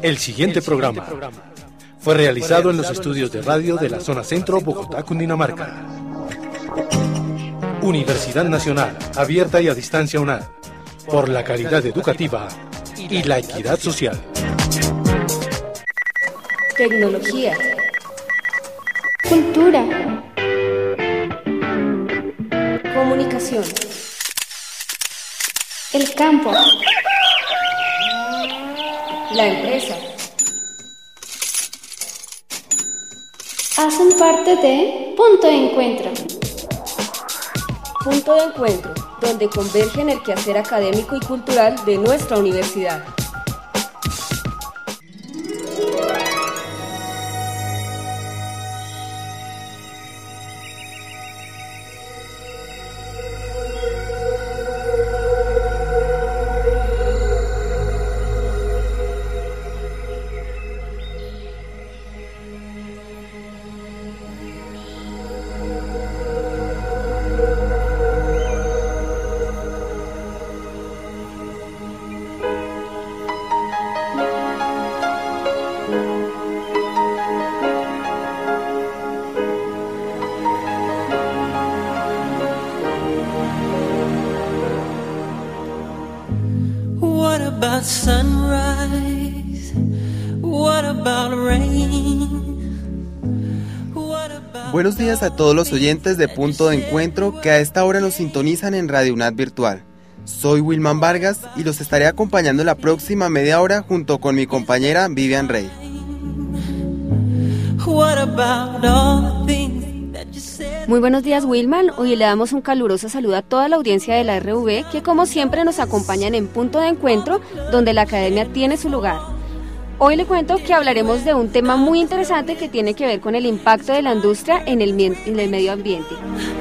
El siguiente programa fue realizado en los estudios de radio de la zona centro, Bogotá, Cundinamarca. Universidad Nacional, abierta y a distancia UNAD, por la calidad educativa y la equidad social. Tecnología. Cultura. Comunicación. El campo. La empresa. Hacen parte de Punto de Encuentro. Punto de Encuentro, donde convergen el quehacer académico y cultural de nuestra universidad. Buenos días a todos los oyentes de Punto de Encuentro que a esta hora nos sintonizan en Radio UNAD Virtual. Soy Wilman Vargas y los estaré acompañando la próxima media hora junto con mi compañera Vivian Rey. Muy buenos días, Wilman. Hoy le damos un caluroso saludo a toda la audiencia de la RV que como siempre nos acompañan en Punto de Encuentro, donde la academia tiene su lugar. Hoy le cuento que hablaremos de un tema muy interesante que tiene que ver con el impacto de la industria en el medio ambiente.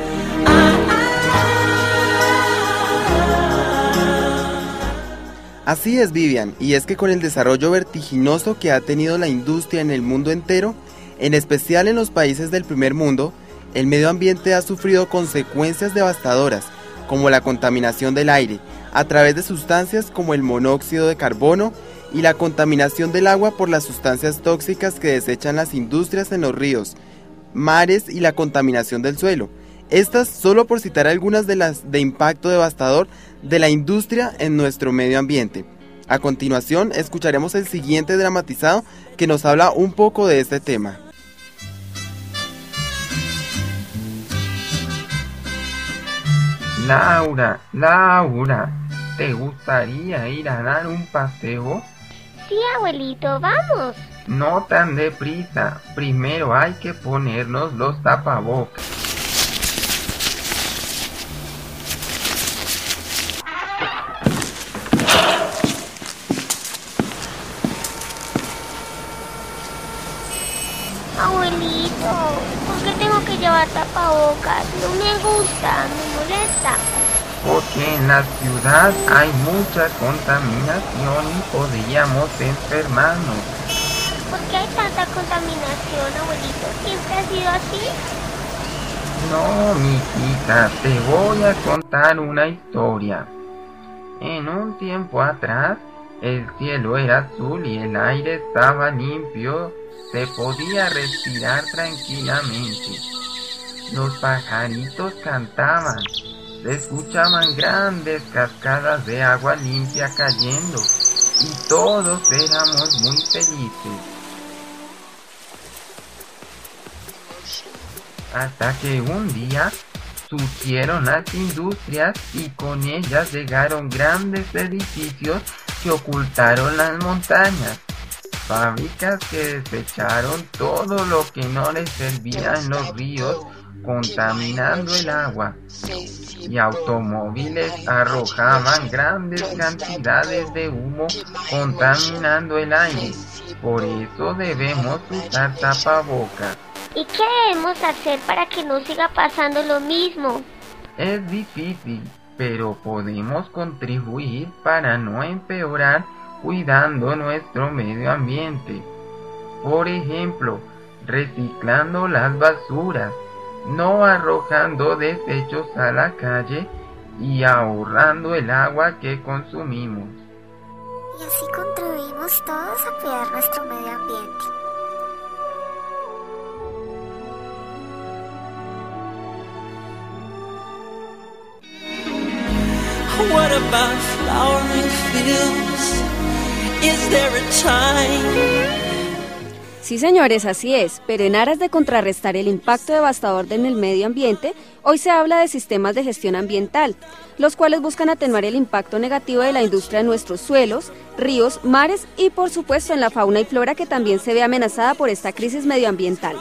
Así es, Vivian, y es que con el desarrollo vertiginoso que ha tenido la industria en el mundo entero, en especial en los países del primer mundo, el medio ambiente ha sufrido consecuencias devastadoras, como la contaminación del aire, a través de sustancias como el monóxido de carbono, y la contaminación del agua por las sustancias tóxicas que desechan las industrias en los ríos, mares y la contaminación del suelo. Estas solo por citar algunas de las de impacto devastador de la industria en nuestro medio ambiente. A continuación escucharemos el siguiente dramatizado que nos habla un poco de este tema. Laura, ¿te gustaría ir a dar un paseo? Sí, abuelito, vamos. No tan deprisa, primero hay que ponernos los tapabocas. Abuelito, ¿por qué tengo que llevar tapabocas? No me gusta, me molesta. Porque en la ciudad hay mucha contaminación y podríamos enfermarnos. ¿Por qué hay tanta contaminación, abuelito? ¿Siempre ha sido así? No, mijita, te voy a contar una historia. En un tiempo atrás, el cielo era azul y el aire estaba limpio. Se podía respirar tranquilamente. Los pajaritos cantaban. Se escuchaban grandes cascadas de agua limpia cayendo y todos éramos muy felices. Hasta que un día surgieron las industrias y con ellas llegaron grandes edificios que ocultaron las montañas. Fábricas que desecharon todo lo que no les servía en los ríos, contaminando el agua. Y automóviles arrojaban grandes cantidades de humo contaminando el aire. Por eso debemos usar tapabocas. ¿Y qué debemos hacer para que no siga pasando lo mismo? Es difícil, pero podemos contribuir para no empeorar cuidando nuestro medio ambiente. Por ejemplo, reciclando las basuras, no arrojando desechos a la calle y ahorrando el agua que consumimos. y así contribuimos todos a cuidar nuestro medio ambiente. What about flowering fields? Is there a time? Sí, señores, así es, pero en aras de contrarrestar el impacto devastador en el medio ambiente, hoy se habla de sistemas de gestión ambiental, los cuales buscan atenuar el impacto negativo de la industria en nuestros suelos, ríos, mares y, por supuesto, en la fauna y flora que también se ve amenazada por esta crisis medioambiental.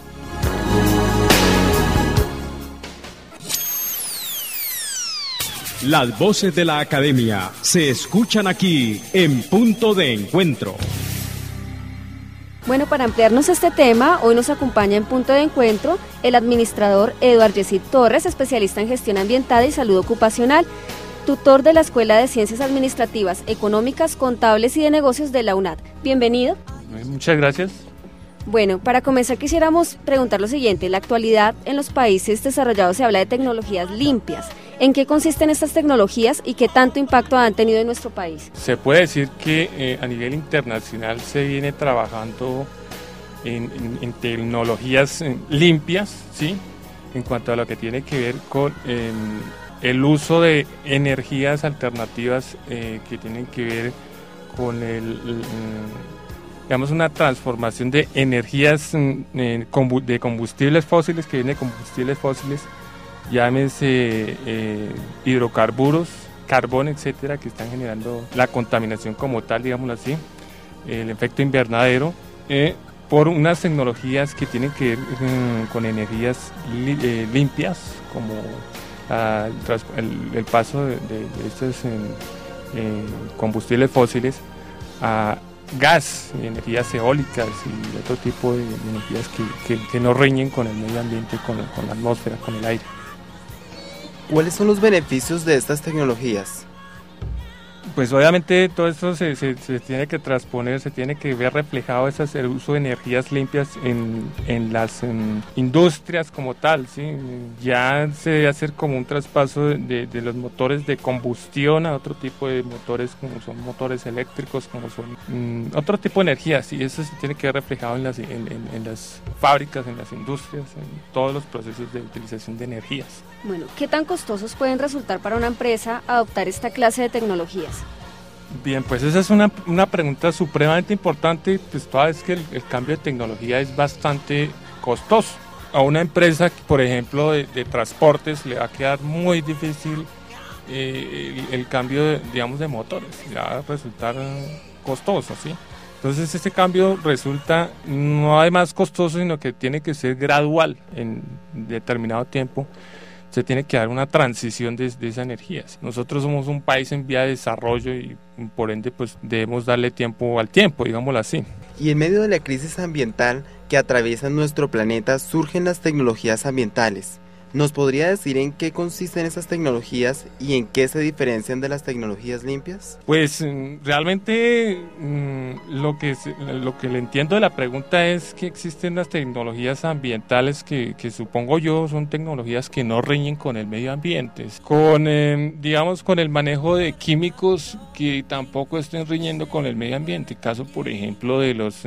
Las voces de la academia se escuchan aquí en Punto de Encuentro. Bueno, para ampliarnos este tema, hoy nos acompaña en Punto de Encuentro el administrador Eduard Yesid Torres, especialista en gestión ambiental y salud ocupacional, tutor de la Escuela de Ciencias Administrativas, Económicas, Contables y de Negocios de la UNAD. Bienvenido. Muchas gracias. Bueno, para comenzar quisiéramos preguntar lo siguiente. En la actualidad, en los países desarrollados se habla de tecnologías limpias. ¿En qué consisten estas tecnologías y qué tanto impacto han tenido en nuestro país? Se puede decir que a nivel internacional se viene trabajando en tecnologías limpias, ¿sí? En cuanto a lo que tiene que ver con el uso de energías alternativas que tienen que ver con digamos, una transformación de energías de combustibles fósiles, que vienen de combustibles fósiles, llámese hidrocarburos, carbón, etcétera, que están generando la contaminación como tal, digámoslo así, el efecto invernadero, por unas tecnologías que tienen que ver con energías limpias, como el paso de estos combustibles fósiles a gas, energías eólicas y otro tipo de energías que no riñen con el medio ambiente, con la atmósfera, con el aire. ¿Cuáles son los beneficios de estas tecnologías? Pues obviamente todo esto se tiene que transponer, se tiene que ver reflejado el uso de energías limpias en las industrias como tal, ¿sí? Ya se debe hacer como un traspaso de los motores de combustión a otro tipo de motores, como son motores eléctricos, como son otro tipo de energías, y eso se tiene que ver reflejado en las fábricas, en las industrias, en todos los procesos de utilización de energías. Bueno, ¿qué tan costosos pueden resultar para una empresa adoptar esta clase de tecnologías? Bien, pues esa es una pregunta supremamente importante, pues toda vez que el cambio de tecnología es bastante costoso. A una empresa, por ejemplo, de transportes, le va a quedar muy difícil el cambio, digamos, de motores, le va a resultar costoso, ¿sí? Entonces este cambio resulta no además costoso, sino que tiene que ser gradual en determinado tiempo. Se tiene que dar una transición de esa energía. Nosotros somos un país en vía de desarrollo y por ende pues debemos darle tiempo al tiempo, digámoslo así. Y en medio de la crisis ambiental que atraviesa nuestro planeta surgen las tecnologías ambientales. ¿Nos podría decir en qué consisten esas tecnologías y en qué se diferencian de las tecnologías limpias? Pues realmente lo que le entiendo de la pregunta es que existen las tecnologías ambientales que supongo yo son tecnologías que no riñen con el medio ambiente, con el manejo de químicos que tampoco estén riñendo con el medio ambiente, caso por ejemplo de los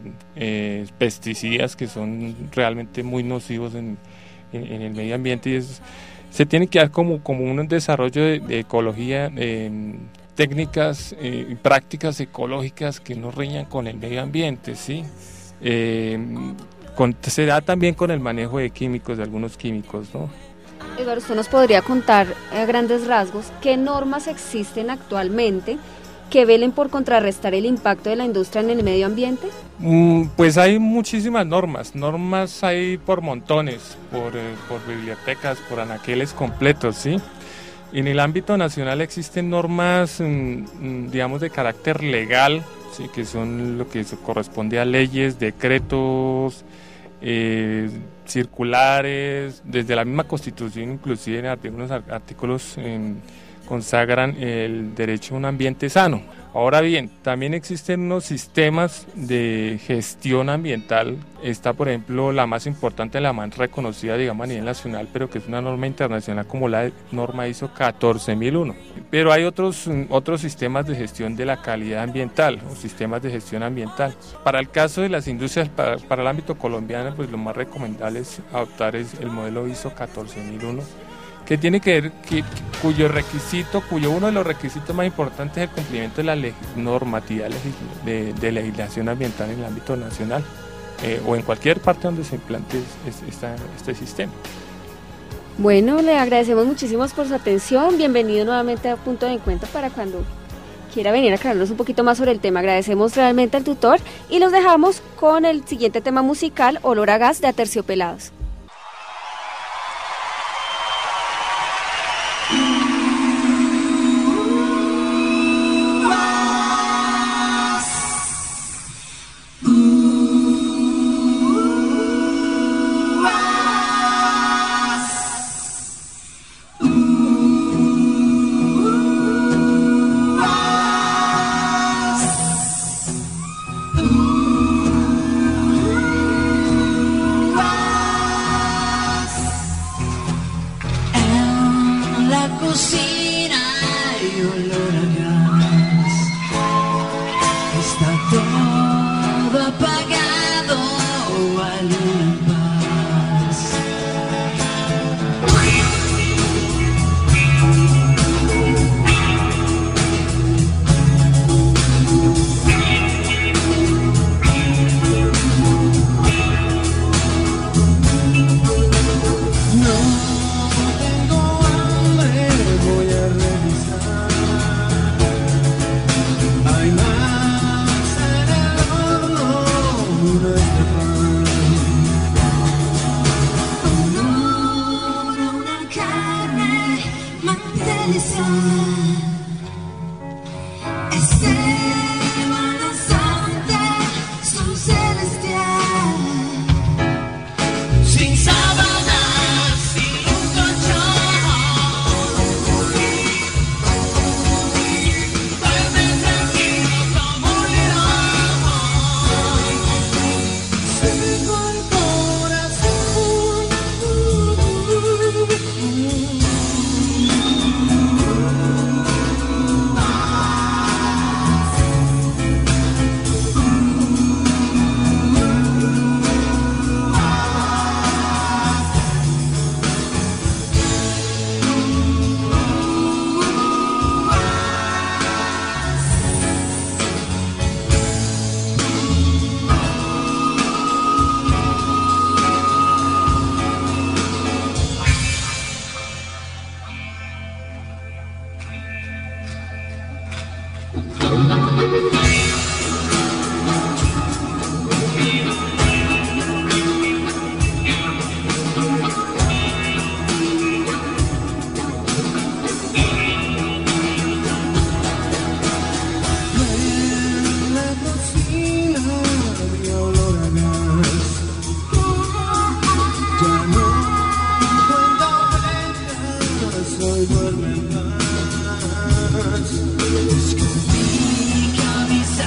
pesticidas, que son realmente muy nocivos en el medio ambiente, y se tiene que dar como un desarrollo de ecología, técnicas y prácticas ecológicas que no riñan con el medio ambiente, ¿sí? Se da también con el manejo de químicos, de algunos químicos, ¿no? Eduardo, ¿usted nos podría contar a grandes rasgos qué normas existen actualmente que velen por contrarrestar el impacto de la industria en el medio ambiente? Pues hay muchísimas normas hay por montones, por bibliotecas, por anaqueles completos, ¿sí? En el ámbito nacional existen normas, digamos, de carácter legal, ¿sí? Que son lo que se corresponde a leyes, decretos, circulares, desde la misma Constitución, inclusive en algunos artículos consagran el derecho a un ambiente sano. Ahora bien, también existen unos sistemas de gestión ambiental. Está, por ejemplo, la más importante, la más reconocida, digamos, a nivel nacional, pero que es una norma internacional como la norma ISO 14001. Pero hay otros sistemas de gestión de la calidad ambiental o sistemas de gestión ambiental. Para el caso de las industrias, para el ámbito colombiano, pues lo más recomendable es adoptar el modelo ISO 14001, que tiene que ver, cuyo uno de los requisitos más importantes es el cumplimiento de la normatividad de legislación ambiental en el ámbito nacional o en cualquier parte donde se implante este sistema. Bueno, le agradecemos muchísimo por su atención. Bienvenido nuevamente a Punto de Encuentro para cuando quiera venir a aclararnos un poquito más sobre el tema. Agradecemos realmente al tutor y los dejamos con el siguiente tema musical, Olor a Gas, de Aterciopelados. Es que mi camisa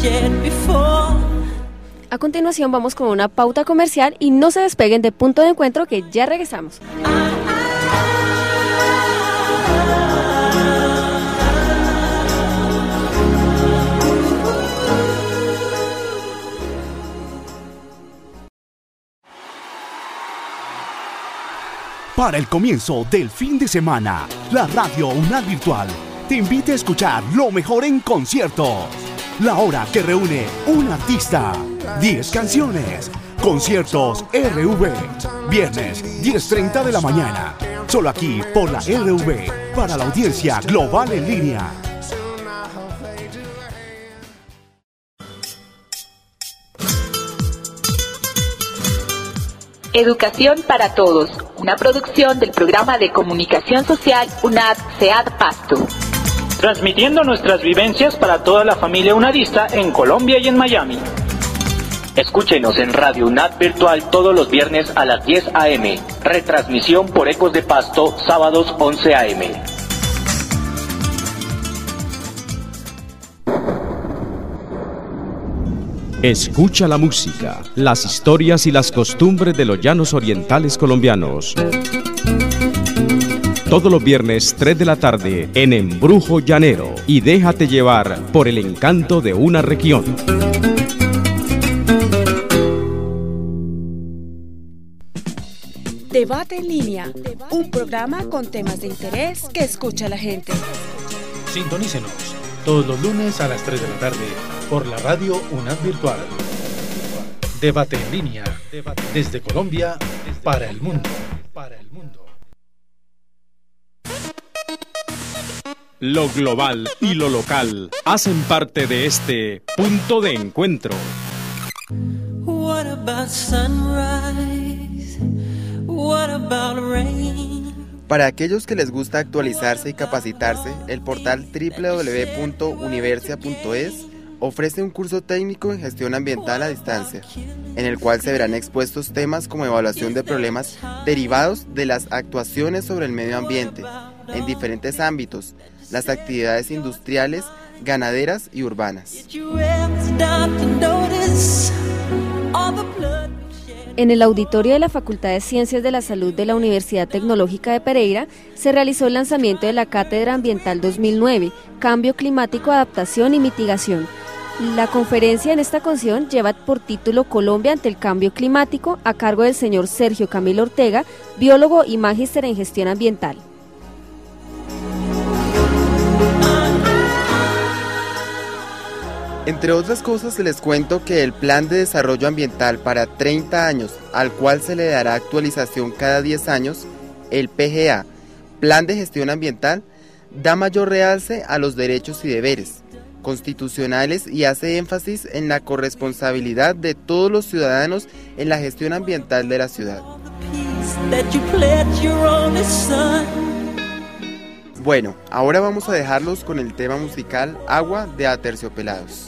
shared before. A continuación vamos con una pauta comercial y no se despeguen de Punto de Encuentro, que ya regresamos. Para el comienzo del fin de semana, la Radio UNAD Virtual te invita a escuchar lo mejor en conciertos. La hora que reúne un artista, 10 canciones, conciertos RV, viernes 10:30 de la mañana, solo aquí por la RV, para la audiencia global en línea. Educación para Todos, una producción del Programa de Comunicación Social UNAD CEAD Pasto. Transmitiendo nuestras vivencias para toda la familia unadista en Colombia y en Miami. Escúchenos en Radio UNAD Virtual todos los viernes a las 10 a.m. Retransmisión por Ecos de Pasto, sábados 11 a.m. Escucha la música, las historias y las costumbres de los llanos orientales colombianos. Todos los viernes 3 de la tarde en Embrujo Llanero, y déjate llevar por el encanto de una región. Debate en línea, un programa con temas de interés que escucha la gente. Sintonícenos todos los lunes a las 3 de la tarde por la Radio UNAD Virtual. Debate en línea, desde Colombia para el mundo. Lo global y lo local hacen parte de este Punto de Encuentro. What about sunrise? What about rain? Para aquellos que les gusta actualizarse y capacitarse, el portal www.universia.es ofrece un curso técnico en gestión ambiental a distancia, en el cual se verán expuestos temas como evaluación de problemas derivados de las actuaciones sobre el medio ambiente, en diferentes ámbitos, las actividades industriales, ganaderas y urbanas. En el auditorio de la Facultad de Ciencias de la Salud de la Universidad Tecnológica de Pereira se realizó el lanzamiento de la Cátedra Ambiental 2009, Cambio Climático, Adaptación y Mitigación. La conferencia en esta ocasión lleva por título Colombia ante el cambio climático, a cargo del señor Sergio Camilo Ortega, biólogo y magíster en gestión ambiental. Entre otras cosas, les cuento que el Plan de Desarrollo Ambiental para 30 años, al cual se le dará actualización cada 10 años, el PGA, Plan de Gestión Ambiental, da mayor realce a los derechos y deberes constitucionales y hace énfasis en la corresponsabilidad de todos los ciudadanos en la gestión ambiental de la ciudad. Bueno, ahora vamos a dejarlos con el tema musical Agua de Aterciopelados.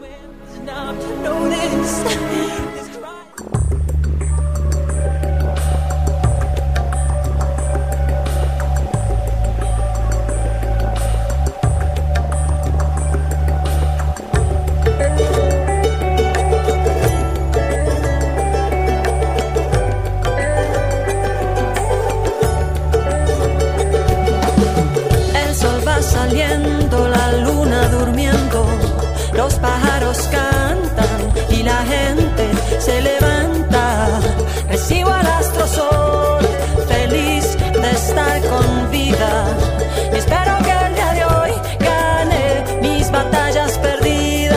El sol va saliendo, la luna durmiendo, los pájaros cantan y la gente se levanta. Recibo al astro sol, feliz de estar con vida. Espero que el día de hoy gane mis batallas perdidas.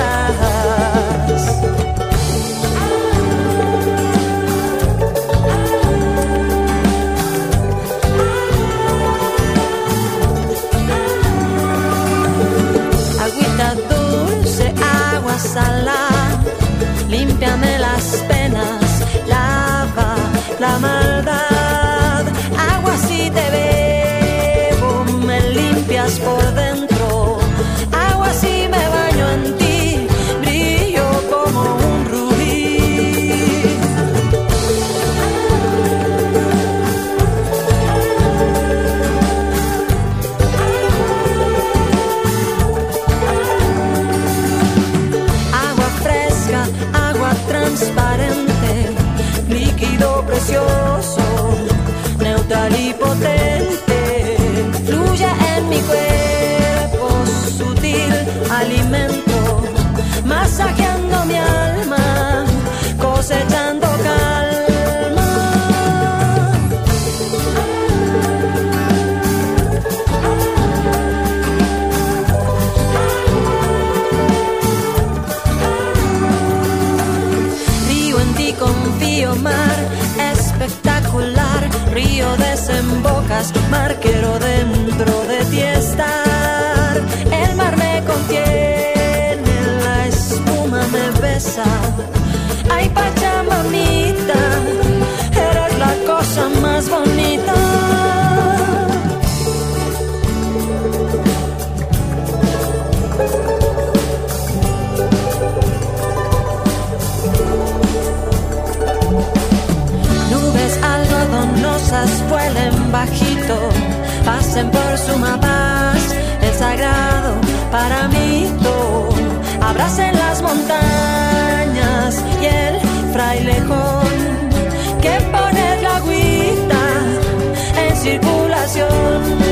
Agüita dulce, agua salada, límpiame las penas, lava la maldad. Agua si te bebo, me limpias por dentro. Agua si me baño en ti, brillo como un rubí. líquido precioso, neutral y potente, fluye en mi cuerpo, sutil alimento, masajeando mi alma, cosechando calma. Río en ti, confío, mar espectacular, río desembocas, mar quiero dentro de ti estar. El mar me contiene, la espuma me besa. Ay, Pachamamita, eres la cosa más bonita. Nubes algodonosas vuelen bajito, pasen por Sumapaz, el sagrado paramito, abracen las montañas y el frailejón que pone la agüita en circulación.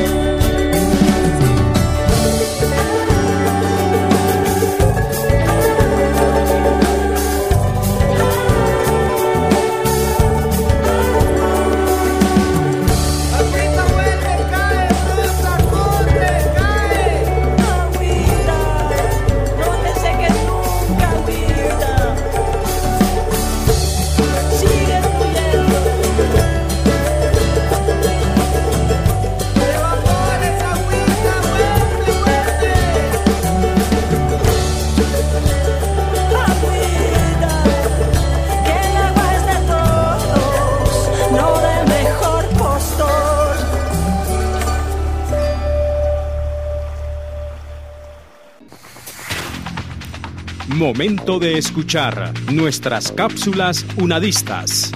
Momento de escuchar nuestras cápsulas unadistas.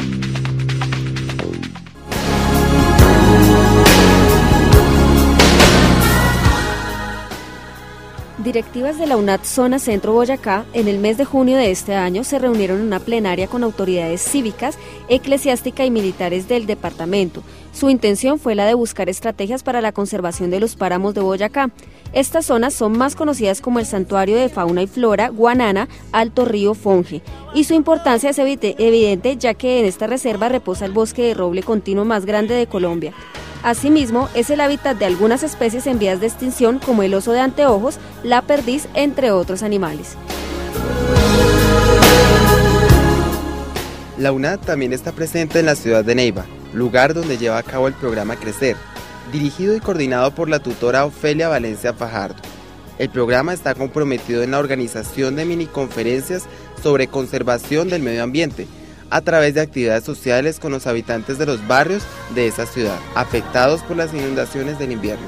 Directivas de la UNAD Zona Centro Boyacá, en el mes de junio de este año, se reunieron en una plenaria con autoridades cívicas, eclesiásticas y militares del departamento. Su intención fue la de buscar estrategias para la conservación de los páramos de Boyacá. Estas zonas son más conocidas como el Santuario de Fauna y Flora Guanana, Alto Río Fonje, y su importancia es evidente ya que en esta reserva reposa el bosque de roble continuo más grande de Colombia. Asimismo, es el hábitat de algunas especies en vías de extinción como el oso de anteojos, la perdiz, entre otros animales. La UNAD también está presente en la ciudad de Neiva, lugar donde lleva a cabo el programa Crecer, dirigido y coordinado por la tutora Ofelia Valencia Fajardo. El programa está comprometido en la organización de miniconferencias sobre conservación del medio ambiente, a través de actividades sociales con los habitantes de los barrios de esa ciudad, afectados por las inundaciones del invierno.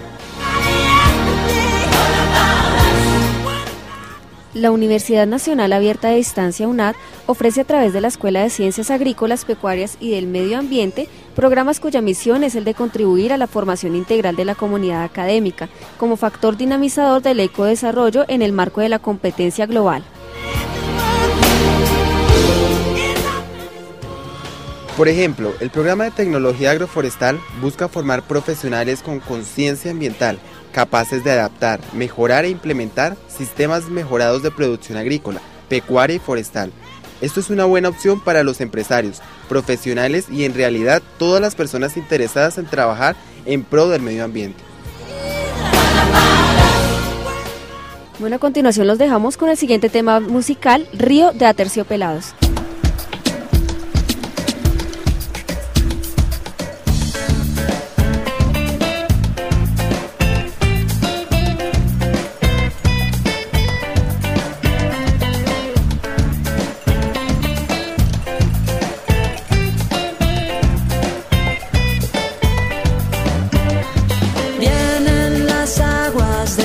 La Universidad Nacional Abierta de Distancia UNAD ofrece a través de la Escuela de Ciencias Agrícolas, Pecuarias y del Medio Ambiente programas cuya misión es el de contribuir a la formación integral de la comunidad académica como factor dinamizador del ecodesarrollo en el marco de la competencia global. Por ejemplo, el programa de tecnología agroforestal busca formar profesionales con conciencia ambiental, capaces de adaptar, mejorar e implementar sistemas mejorados de producción agrícola, pecuaria y forestal. Esto es una buena opción para los empresarios, profesionales y en realidad todas las personas interesadas en trabajar en pro del medio ambiente. Bueno, a continuación los dejamos con el siguiente tema musical, Río de Aterciopelados.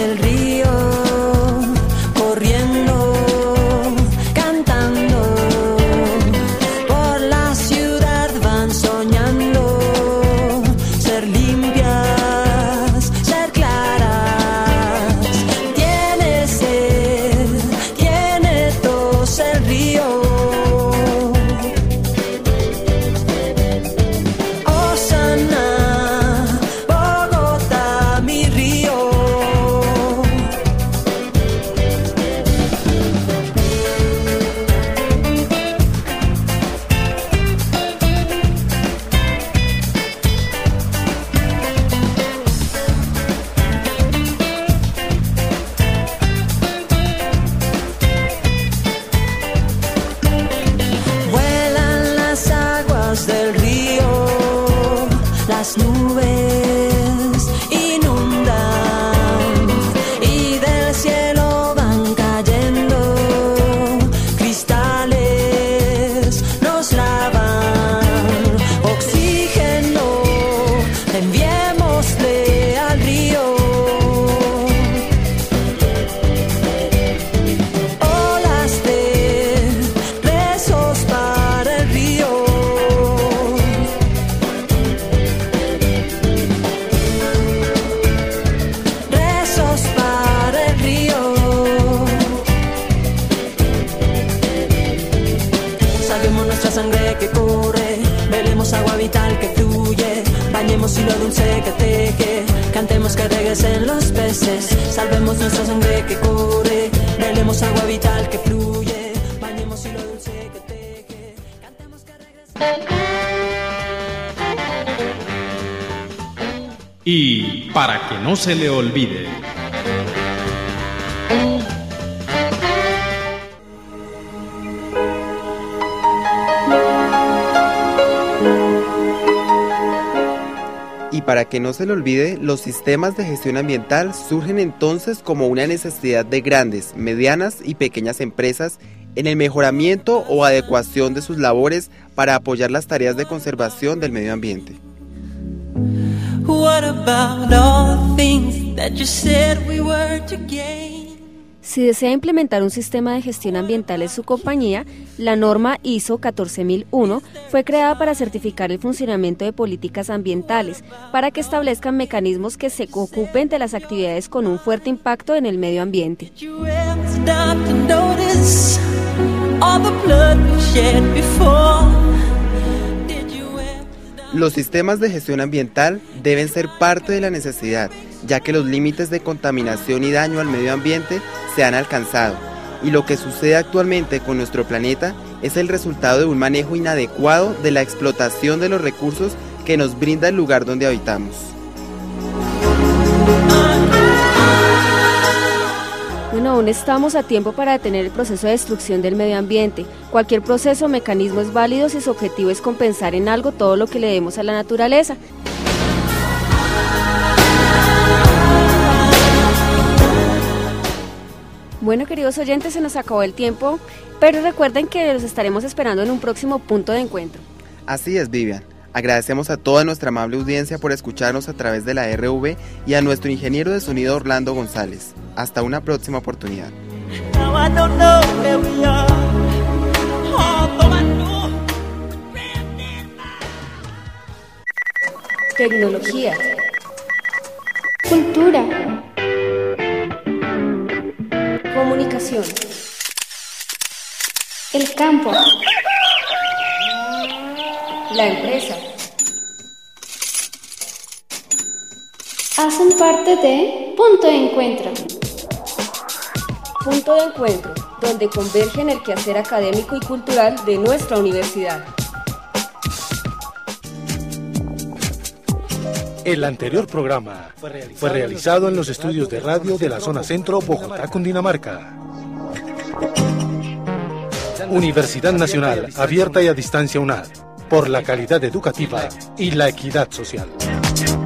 Del río, corriendo, cantando. agua vital que fluye, bañemos hilo dulce que teje, cantemos que regresen los peces, salvemos nuestra sangre que corre, relemos agua vital que fluye, bañemos hilo dulce que teje, cantemos que regresen. Y para que no se le olvide, Y para que no se le olvide, los sistemas de gestión ambiental surgen entonces como una necesidad de grandes, medianas y pequeñas empresas en el mejoramiento o adecuación de sus labores para apoyar las tareas de conservación del medio ambiente. What about all the things that you said we were to gain? Si desea implementar un sistema de gestión ambiental en su compañía, la norma ISO 14001 fue creada para certificar el funcionamiento de políticas ambientales, para que establezcan mecanismos que se ocupen de las actividades con un fuerte impacto en el medio ambiente. Los sistemas de gestión ambiental deben ser parte de la necesidad, ya que los límites de contaminación y daño al medio ambiente se han alcanzado, y lo que sucede actualmente con nuestro planeta es el resultado de un manejo inadecuado de la explotación de los recursos que nos brinda el lugar donde habitamos. Bueno, aún estamos a tiempo para detener el proceso de destrucción del medio ambiente. Cualquier proceso o mecanismo es válido si su objetivo es compensar en algo todo lo que le demos a la naturaleza. Bueno, queridos oyentes, se nos acabó el tiempo, pero recuerden que los estaremos esperando en un próximo punto de encuentro. Así es, Vivian. Agradecemos a toda nuestra amable audiencia por escucharnos a través de la RV y a nuestro ingeniero de sonido Orlando González. Hasta una próxima oportunidad. Tecnología. Cultura. Comunicación. El campo. La empresa. Hacen parte de Punto de Encuentro. Punto de encuentro, donde convergen el quehacer académico y cultural de nuestra universidad. El anterior programa fue realizado en los estudios de radio de la zona centro, Bogotá, Cundinamarca. Universidad Nacional, abierta y a distancia UNAD, por la calidad educativa y la equidad social.